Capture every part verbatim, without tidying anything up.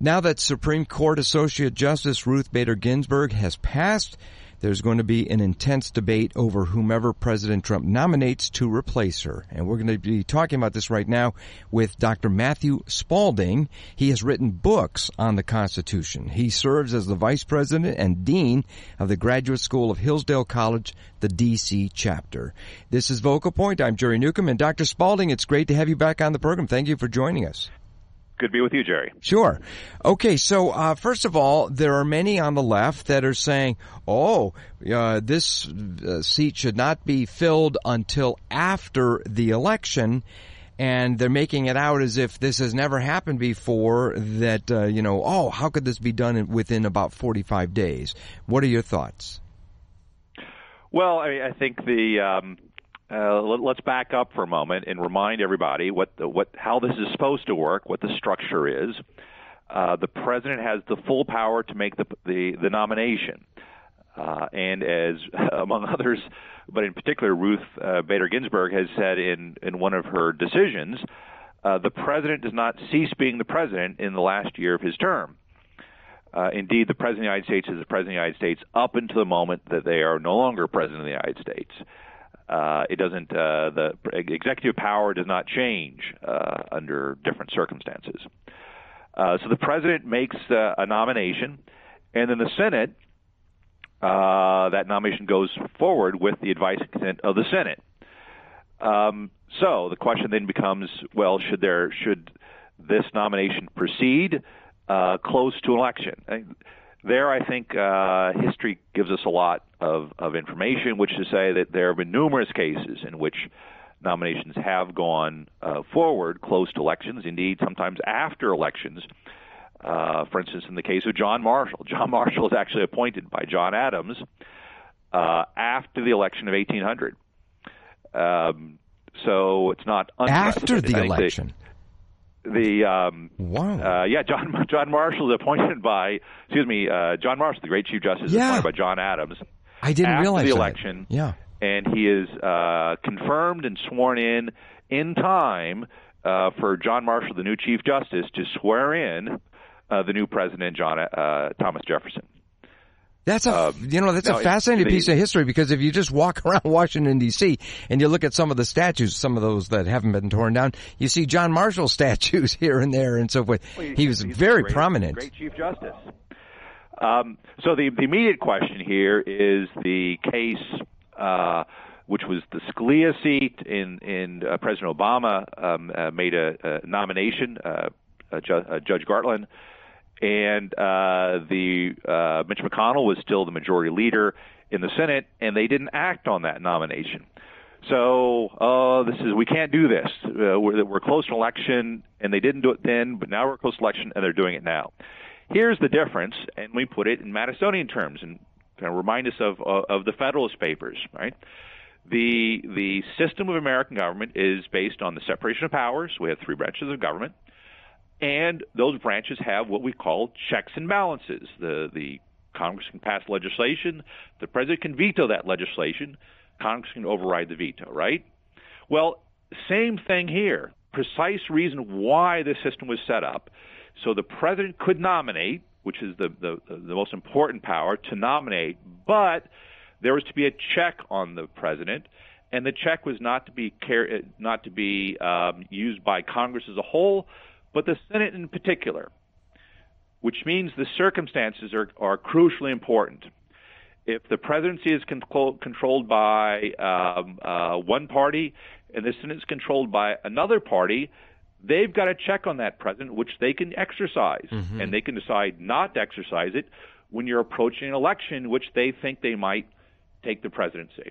Now that Supreme Court Associate Justice Ruth Bader Ginsburg has passed, there's going to be an intense debate over whomever President Trump nominates to replace her. And we're going to be talking about this right now with Doctor Matthew Spalding. He has written books on the Constitution. He serves as the Vice President and Dean of the Graduate School of Hillsdale College, the D C chapter. This is Vocal Point. I'm Jerry Newcomb. And Doctor Spalding, it's great to have you back on the program. Thank you for joining us. Good to be with you, Jerry. Sure. Okay, so uh, first of all, there are many on the left that are saying, oh, uh, this uh, seat should not be filled until after the election, and they're making it out as if this has never happened before, that, uh, you know, oh, how could this be done within about forty-five days? What are your thoughts? Well, I, I think the... Um Uh, let, let's back up for a moment and remind everybody what the, what how this is supposed to work, what the structure is. Uh, the president has the full power to make the the, the nomination, uh, and as among others, but in particular, Ruth uh, Bader Ginsburg has said in in one of her decisions, uh, the president does not cease being the president in the last year of his term. Uh, indeed, the president of the United States is the president of the United States up until the moment that they are no longer president of the United States. Uh, it doesn't, uh, the executive power does not change uh, under different circumstances. Uh, so the president makes uh, a nomination, and then the Senate, uh, that nomination goes forward with the advice and consent of the Senate. Um, so the question then becomes, well, should there, should this nomination proceed uh, close to an election? I, There, I think, uh, history gives us a lot of, of information, which is to say that there have been numerous cases in which nominations have gone uh, forward close to elections, indeed sometimes after elections. Uh, for instance, in the case of John Marshall. John Marshall was actually appointed by John Adams uh, after the election of eighteen hundred. Um, so it's not after the election. The um, wow, uh, yeah, John John Marshall is appointed by, excuse me, uh, John Marshall, the great Chief Justice, is yeah. appointed by John Adams. I didn't after realize the that. election. Yeah, and he is uh, confirmed and sworn in in time uh, for John Marshall, the new Chief Justice, to swear in uh, the new President, John uh, Thomas Jefferson. That's a, uh, you know, that's no, a fascinating the, piece of history, because if you just walk around Washington, D C, and you look at some of the statues, some of those that haven't been torn down, you see John Marshall statues here and there and so forth. Well, he was he's very great, prominent. Great Chief Justice. Um, so the, the immediate question here is the case, uh, which was the Scalia seat in, in uh, President Obama um, uh, made a, a nomination, uh, uh, Ju- uh, Judge Gartland, and uh, the uh, Mitch McConnell was still the majority leader in the Senate, and they didn't act on that nomination. So uh, this is we can't do this. Uh, we're, we're close to election, and they didn't do it then, but now we're close to election, and they're doing it now. Here's the difference, and we put it in Madisonian terms, and kind of remind us of uh, of the Federalist Papers, right? The the system of American government is based on the separation of powers. We have three branches of government. And those branches have what we call checks and balances. The the Congress can pass legislation. The president can veto that legislation. Congress can override the veto, right? Well, same thing here. Precise reason why this system was set up. So the president could nominate, which is the, the, the most important power, to nominate, but there was to be a check on the president, and the check was not to be car- not to be um, used by Congress as a whole, but the Senate in particular, which means the circumstances are, are crucially important. If the presidency is control, controlled by um, uh, one party and the Senate is controlled by another party, they've got to check on that president, which they can exercise, mm-hmm. and they can decide not to exercise it when you're approaching an election, which they think they might take the presidency.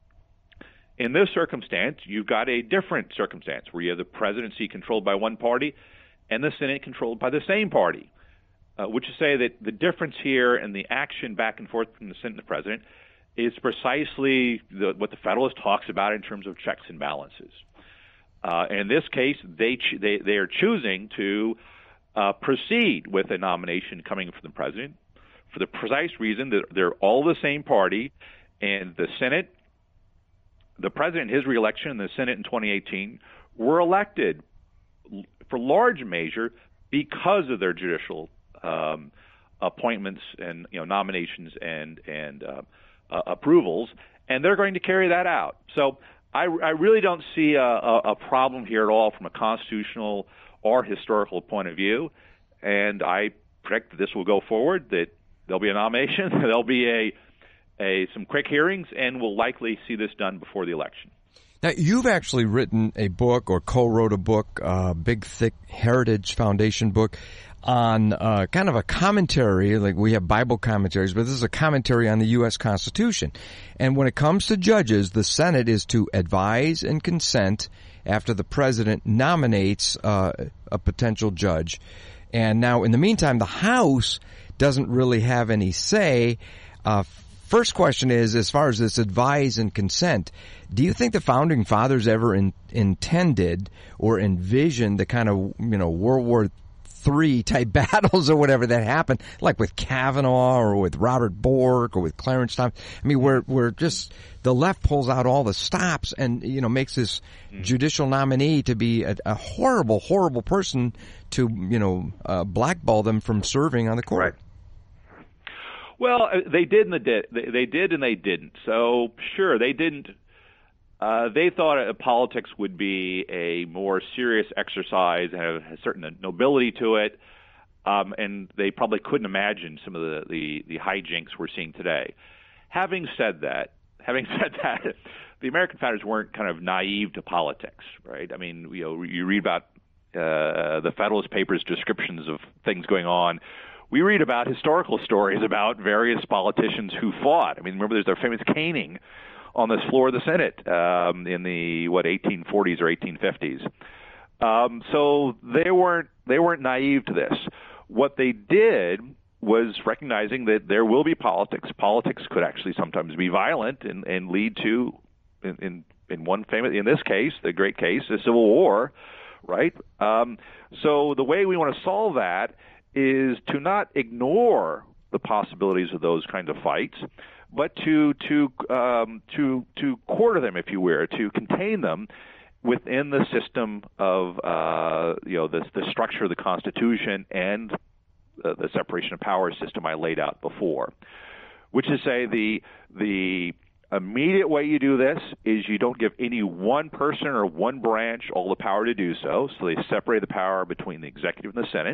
In this circumstance, you've got a different circumstance where you have the presidency controlled by one party and the Senate controlled by the same party, uh, which is to say that the difference here and the action back and forth from the Senate and the President is precisely the, what the Federalist talks about in terms of checks and balances. Uh, and in this case, they, ch- they, they are choosing to uh, proceed with a nomination coming from the President for the precise reason that they're all the same party, and the Senate, the President, his reelection, and the Senate in twenty eighteen were elected for large measure because of their judicial um, appointments and you know nominations and and uh, uh, approvals, and they're going to carry that out. So I, I really don't see a, a, a problem here at all from a constitutional or historical point of view, and I predict that this will go forward. That there'll be a nomination, there'll be a a some quick hearings, and we'll likely see this done before the election. Now, you've actually written a book or co-wrote a book, a uh, big, thick Heritage Foundation book on uh, kind of a commentary, like we have Bible commentaries, but this is a commentary on the U S Constitution. And when it comes to judges, the Senate is to advise and consent after the president nominates uh, a potential judge. And now, in the meantime, the House doesn't really have any say. Uh, First question is, as far as this advise and consent, do you think the Founding Fathers ever in, intended or envisioned the kind of, you know, World War Three type battles or whatever that happened, like with Kavanaugh or with Robert Bork or with Clarence Thomas? I mean, where, where just the left pulls out all the stops and, you know, makes this mm. judicial nominee to be a, a horrible, horrible person to, you know, uh, blackball them from serving on the court. Right. Well, they did and they did. They did and they didn't. So, sure, they didn't. Uh, they thought uh, politics would be a more serious exercise and have a certain nobility to it, um, and they probably couldn't imagine some of the, the, the hijinks we're seeing today. Having said that, having said that, the American founders weren't kind of naive to politics, right? I mean, you know, you read about uh, the Federalist Papers' descriptions of things going on. We read about historical stories about various politicians who fought. I mean, remember there's their famous caning on this floor of the Senate um, in the what eighteen forties or eighteen fifties. Um, so they weren't they weren't naive to this. What they did was recognizing that there will be politics. Politics could actually sometimes be violent and, and lead to, in, in in one famous in this case, the great case, a civil war, right? Um, so the way we want to solve that is to not ignore the possibilities of those kind of fights, but to to um, to to quarter them, if you will, to contain them within the system of uh, you know the the structure of the Constitution and uh, the separation of powers system I laid out before. Which is say the the immediate way you do this is you don't give any one person or one branch all the power to do so. So they separate the power between the executive and the Senate.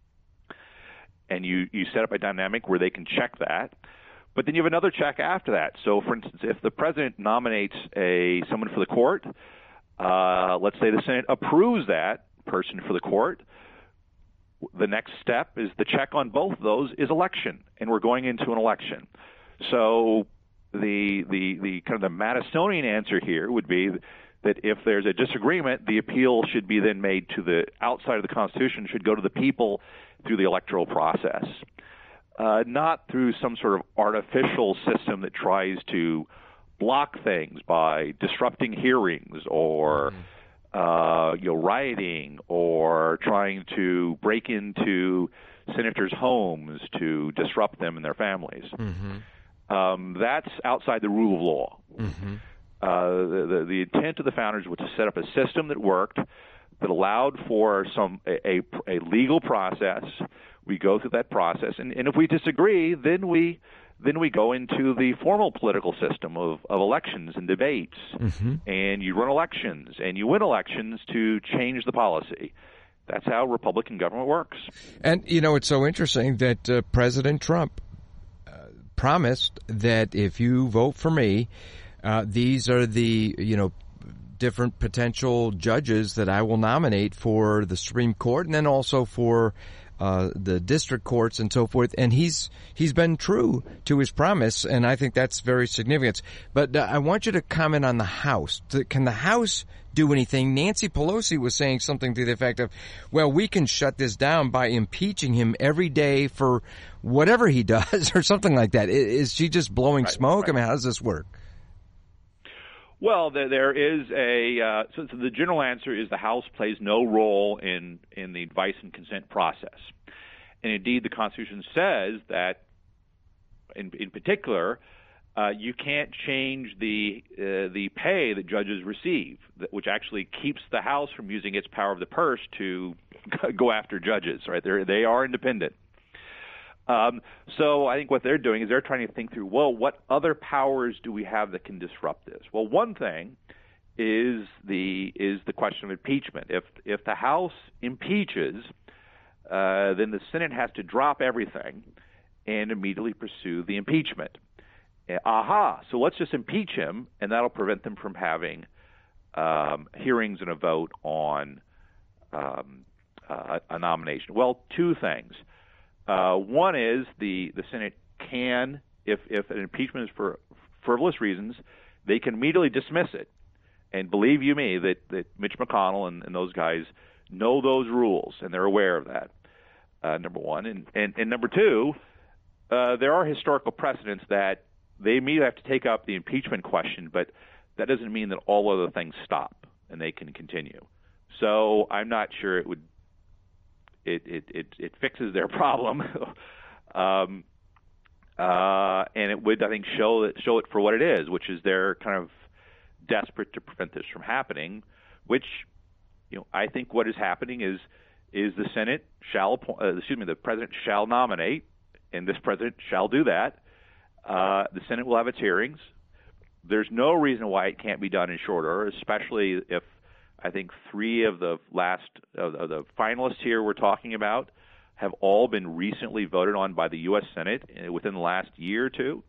And you, you set up a dynamic where they can check that. But then you have another check after that. So, for instance, if the president nominates a someone for the court, uh, let's say the Senate approves that person for the court, the next step is the check on both of those is election, and we're going into an election. So the the, the kind of the Madisonian answer here would be that if there's a disagreement, the appeal should be then made to the outside of the Constitution, should go to the people through the electoral process, uh, not through some sort of artificial system that tries to block things by disrupting hearings or mm-hmm. uh, you know, rioting or trying to break into senators' homes to disrupt them and their families. Mm-hmm. Um, that's outside the rule of law. Mm-hmm. Uh, the, the, the intent of the founders was to set up a system that worked, that allowed for some a, a, a legal process. We go through that process, and, and if we disagree, then we then we go into the formal political system of, of elections and debates, mm-hmm. and you run elections, and you win elections to change the policy. That's how Republican government works. And, you know, it's so interesting that uh, President Trump uh, promised that if you vote for me, uh, these are the, you know, different potential judges that I will nominate for the Supreme Court and then also for uh, the district courts and so forth. And he's he's been true to his promise, and I think that's very significant. But uh, I want you to comment on the House. Can the House do anything? Nancy Pelosi was saying something to the effect of, well, we can shut this down by impeaching him every day for whatever he does or something like that. Is she just blowing right, smoke? Right. I mean, how does this work? Well, there, there is a uh, so, so the general answer is the House plays no role in, in the advice and consent process. And indeed, the Constitution says that, in, in particular, uh, you can't change the uh, the pay that judges receive, which actually keeps the House from using its power of the purse to go after judges. Right? They're, they are independent. Um, so I think what they're doing is they're trying to think through, well, what other powers do we have that can disrupt this? Well, one thing is the is the question of impeachment. If if the House impeaches, uh, then the Senate has to drop everything and immediately pursue the impeachment. Uh, aha! So let's just impeach him, and that'll prevent them from having um, hearings and a vote on um, uh, a nomination. Well, two things. Uh, one is the, the Senate can, if if an impeachment is for frivolous reasons, they can immediately dismiss it. And believe you me, that, that Mitch McConnell and, and those guys know those rules, and they're aware of that, uh, number one. And, and, and number two, uh, there are historical precedents that they immediately have to take up the impeachment question, but that doesn't mean that all other things stop and they can continue. So I'm not sure it would it it it, it fixes their problem, um, uh, and it would, I think, show it show it for what it is, which is they're kind of desperate to prevent this from happening. Which, you know, I think what is happening is is the Senate shall uh, excuse me, the president shall nominate, and this president shall do that. Uh, the Senate will have its hearings. There's no reason why it can't be done in short order, especially if I think three of the last of the finalists here we're talking about have all been recently voted on by the U S Senate within the last year or two.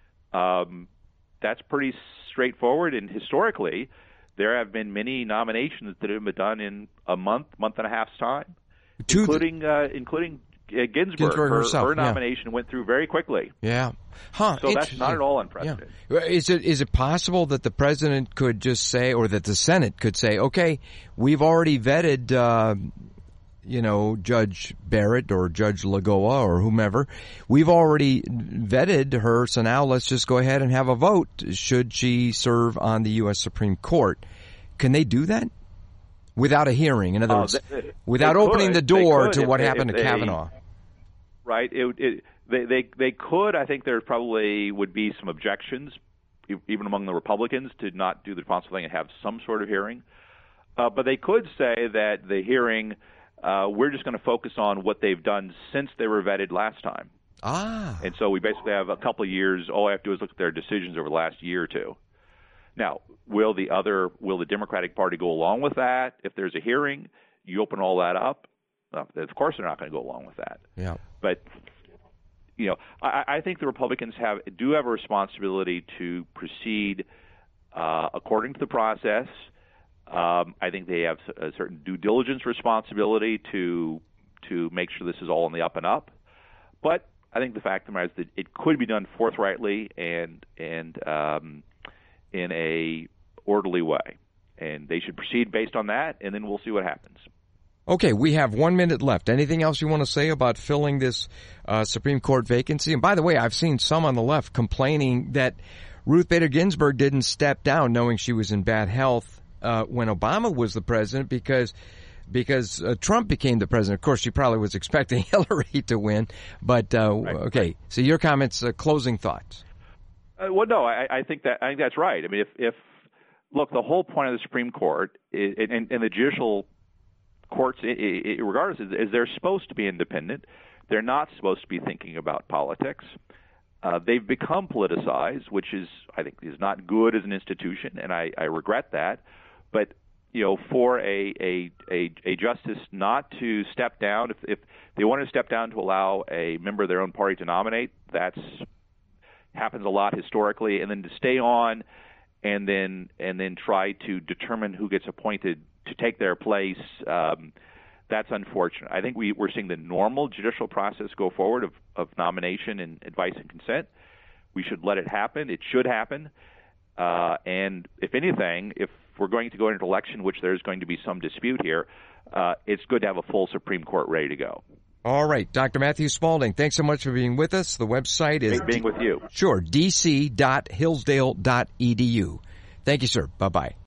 Um, that's pretty straightforward, and historically, there have been many nominations that have been done in a month, month and a half's time, to including the- uh, including. Uh, Ginsburg, Ginsburg her, herself, her nomination yeah. went through very quickly. Yeah. Huh. So that's not at all unprecedented. Yeah. Is it is it possible that the president could just say, or that the Senate could say, okay, we've already vetted, uh, you know, Judge Barrett or Judge Lagoa or whomever. We've already vetted her, so now let's just go ahead and have a vote. Should she serve on the U S Supreme Court? Can they do that? Without a hearing, in other uh, words, they, without they opening could. the door to if what they, happened to they, Kavanaugh. Right. It, it, they, they, they could. I think there probably would be some objections, even among the Republicans, to not do the responsible thing and have some sort of hearing. Uh, but they could say that the hearing, uh, we're just going to focus on what they've done since they were vetted last time. Ah. And so we basically have a couple of years. All I have to do is look at their decisions over the last year or two. Now, will the other, will the Democratic Party go along with that? If there's a hearing, you open all that up. Well, of course, they're not going to go along with that. Yeah. But you know, I, I think the Republicans have do have a responsibility to proceed uh, according to the process. Um, I think they have a certain due diligence responsibility to to make sure this is all in the up and up. But I think the fact of the matter is that it could be done forthrightly and and um, in a orderly way, and they should proceed based on that, and then we'll see what happens. Okay, we have one minute left. Anything else you want to say about filling this uh, Supreme Court vacancy? And by the way, I've seen some on the left complaining that Ruth Bader Ginsburg didn't step down knowing she was in bad health uh, when Obama was the president because because uh, Trump became the president. Of course, she probably was expecting Hillary to win. But, uh, right, okay, right. So your comments, uh, closing thoughts. Uh, well, no, I, I think that I think that's right. I mean, if, if look, the whole point of the Supreme Court is, and, and the judicial courts, it, it, regardless, is, is they're supposed to be independent. They're not supposed to be thinking about politics. Uh, they've become politicized, which is, I think, is not good as an institution, and I, I regret that. But you know, for a, a a a justice not to step down, if, if they want to step down to allow a member of their own party to nominate, that's happens a lot historically, and then to stay on and then and then try to determine who gets appointed to take their place, um, that's unfortunate. I think we, we're seeing the normal judicial process go forward of, of nomination and advice and consent. We should let it happen. It should happen. Uh, and if anything, if we're going to go into election, which there's going to be some dispute here, uh, it's good to have a full Supreme Court ready to go. All right. Doctor Matthew Spalding, thanks so much for being with us. The website is... Great being with you. Sure. d c dot hillsdale dot e d u. Thank you, sir. Bye-bye.